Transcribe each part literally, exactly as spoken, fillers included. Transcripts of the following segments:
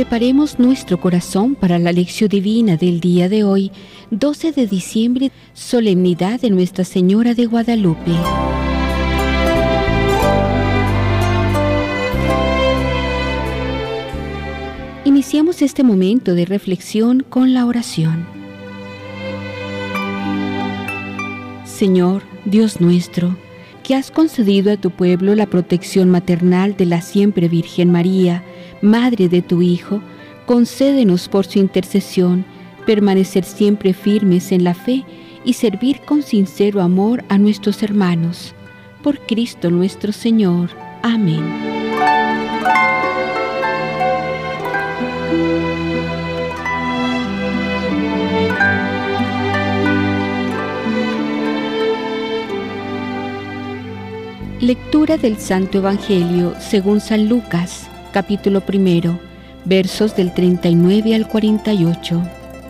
Preparemos nuestro corazón para la lección divina del día de hoy, doce de diciembre, solemnidad de Nuestra Señora de Guadalupe. Iniciamos este momento de reflexión con la oración. Señor, Dios nuestro, que has concedido a tu pueblo la protección maternal de la siempre Virgen María, Madre de tu Hijo, concédenos por su intercesión permanecer siempre firmes en la fe y servir con sincero amor a nuestros hermanos. Por Cristo nuestro Señor. Amén. Lectura del Santo Evangelio según San Lucas, capítulo primero, versos del treinta y nueve al cuarenta y ocho.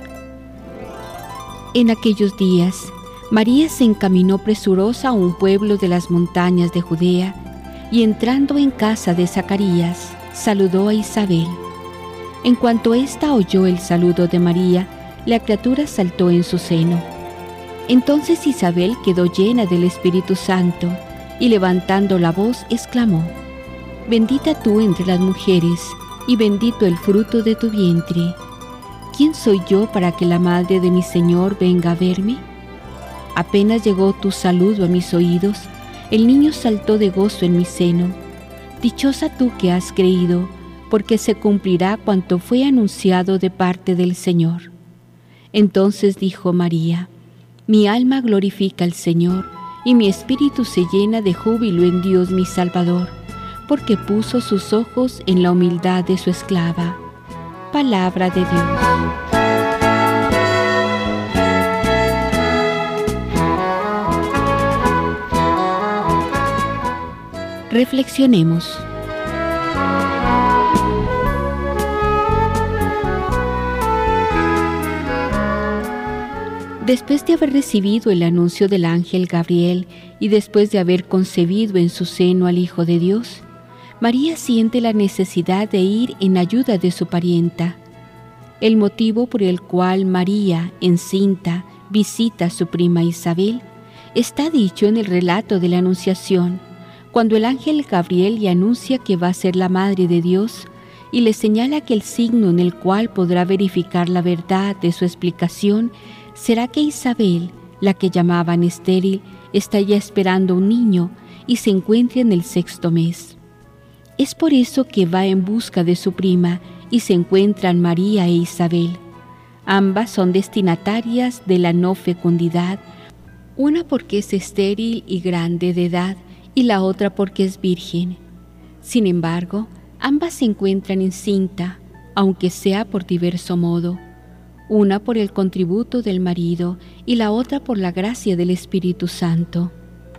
En aquellos días, María se encaminó presurosa a un pueblo de las montañas de Judea, y entrando en casa de Zacarías, saludó a Isabel. En cuanto ésta oyó el saludo de María, la criatura saltó en su seno. Entonces Isabel quedó llena del Espíritu Santo, y levantando la voz exclamó: Bendita tú entre las mujeres, y bendito el fruto de tu vientre. ¿Quién soy yo para que la madre de mi Señor venga a verme? Apenas llegó tu saludo a mis oídos, el niño saltó de gozo en mi seno. Dichosa tú que has creído, porque se cumplirá cuanto fue anunciado de parte del Señor. Entonces dijo María: Mi alma glorifica al Señor, y mi espíritu se llena de júbilo en Dios mi Salvador, porque puso sus ojos en la humildad de su esclava. Palabra de Dios. Reflexionemos. Después de haber recibido el anuncio del ángel Gabriel y después de haber concebido en su seno al Hijo de Dios, María siente la necesidad de ir en ayuda de su parienta. El motivo por el cual María, encinta, visita a su prima Isabel está dicho en el relato de la Anunciación, cuando el ángel Gabriel le anuncia que va a ser la Madre de Dios y le señala que el signo en el cual podrá verificar la verdad de su explicación será que Isabel, la que llamaban estéril, está ya esperando un niño y se encuentra en el sexto mes. Es por eso que va en busca de su prima y se encuentran María e Isabel. Ambas son destinatarias de la no fecundidad, una porque es estéril y grande de edad y la otra porque es virgen. Sin embargo, ambas se encuentran encinta, aunque sea por diverso modo. Una por el contributo del marido y la otra por la gracia del Espíritu Santo.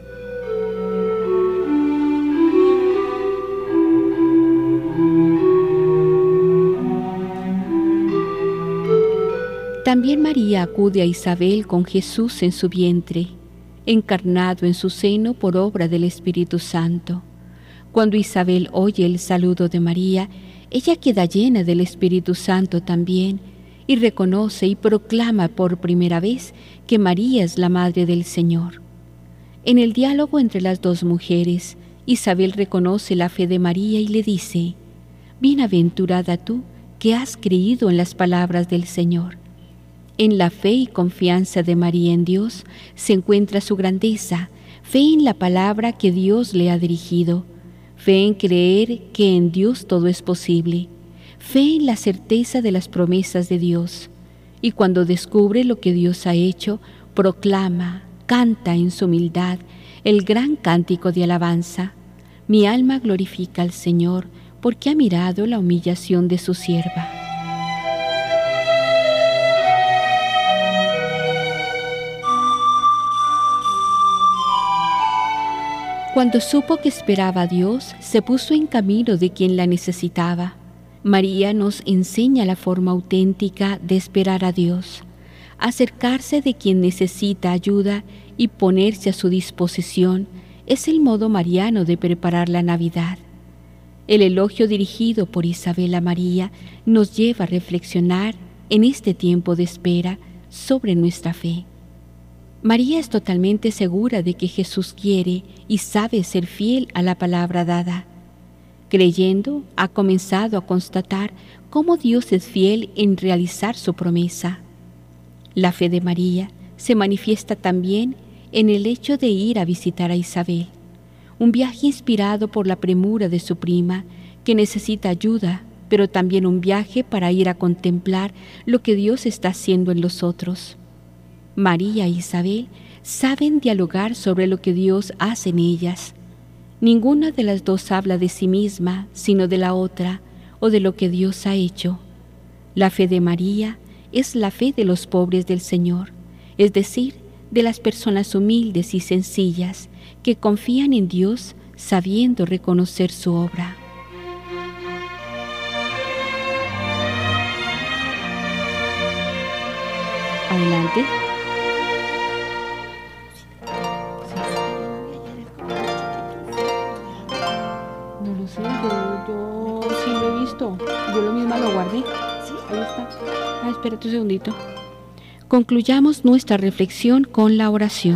También María acude a Isabel con Jesús en su vientre, encarnado en su seno por obra del Espíritu Santo. Cuando Isabel oye el saludo de María, ella queda llena del Espíritu Santo también, y reconoce y proclama por primera vez que María es la Madre del Señor. En el diálogo entre las dos mujeres, Isabel reconoce la fe de María y le dice: Bienaventurada tú que has creído en las palabras del Señor. En la fe y confianza de María en Dios se encuentra su grandeza, fe en la palabra que Dios le ha dirigido, fe en creer que en Dios todo es posible, fe en la certeza de las promesas de Dios, y cuando descubre lo que Dios ha hecho, proclama, canta en su humildad el gran cántico de alabanza. Mi alma glorifica al Señor, porque ha mirado la humillación de su sierva. Cuando supo que esperaba a Dios, se puso en camino de quien la necesitaba. María nos enseña la forma auténtica de esperar a Dios, acercarse de quien necesita ayuda y ponerse a su disposición. Es el modo mariano de preparar la Navidad. El elogio dirigido por Isabel a María nos lleva a reflexionar en este tiempo de espera sobre nuestra fe. María es totalmente segura de que Jesús quiere y sabe ser fiel a la palabra dada. Creyendo, ha comenzado a constatar cómo Dios es fiel en realizar su promesa. La fe de María se manifiesta también en el hecho de ir a visitar a Isabel, un viaje inspirado por la premura de su prima, que necesita ayuda, pero también un viaje para ir a contemplar lo que Dios está haciendo en los otros. María e Isabel saben dialogar sobre lo que Dios hace en ellas. Ninguna de las dos habla de sí misma, sino de la otra, o de lo que Dios ha hecho. La fe de María es la fe de los pobres del Señor, es decir, de las personas humildes y sencillas que confían en Dios sabiendo reconocer su obra. Adelante. No lo sé, yo, yo sí lo he visto. Yo lo misma lo guardé. Sí, ahí está. Ah, espérate un segundito. Concluyamos nuestra reflexión con la oración.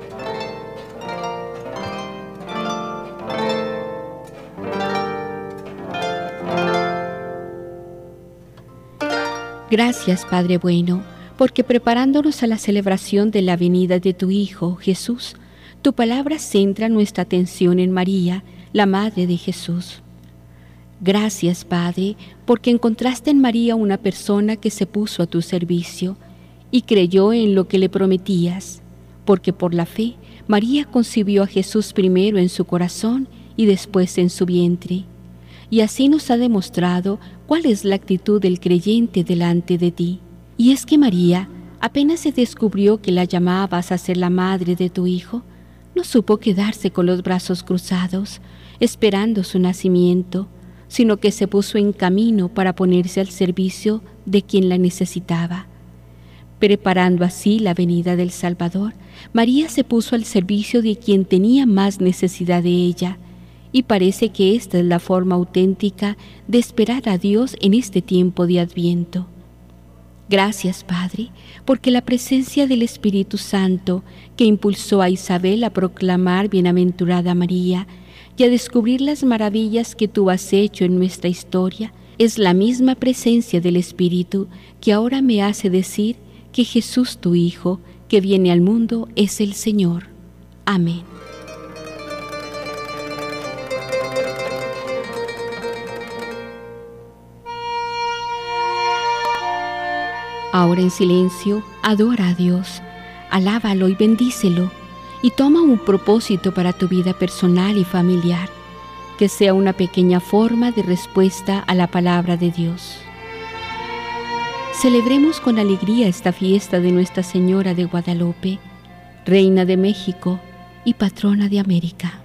Gracias, Padre bueno, porque preparándonos a la celebración de la venida de tu Hijo, Jesús, tu palabra centra nuestra atención en María, la Madre de Jesús. Gracias, Padre, porque encontraste en María una persona que se puso a tu servicio y creyó en lo que le prometías, porque por la fe María concibió a Jesús primero en su corazón y después en su vientre. Y así nos ha demostrado cuál es la actitud del creyente delante de ti. Y es que María, apenas se descubrió que la llamabas a ser la madre de tu Hijo, no supo quedarse con los brazos cruzados, esperando su nacimiento, sino que se puso en camino para ponerse al servicio de quien la necesitaba. Preparando así la venida del Salvador, María se puso al servicio de quien tenía más necesidad de ella, y parece que esta es la forma auténtica de esperar a Dios en este tiempo de Adviento. Gracias, Padre, porque la presencia del Espíritu Santo, que impulsó a Isabel a proclamar Bienaventurada María y a descubrir las maravillas que tú has hecho en nuestra historia, es la misma presencia del Espíritu que ahora me hace decir que Jesús, tu Hijo, que viene al mundo, es el Señor. Amén. Ahora en silencio, adora a Dios, alábalo y bendícelo, y toma un propósito para tu vida personal y familiar, que sea una pequeña forma de respuesta a la palabra de Dios. Celebremos con alegría esta fiesta de Nuestra Señora de Guadalupe, Reina de México y Patrona de América.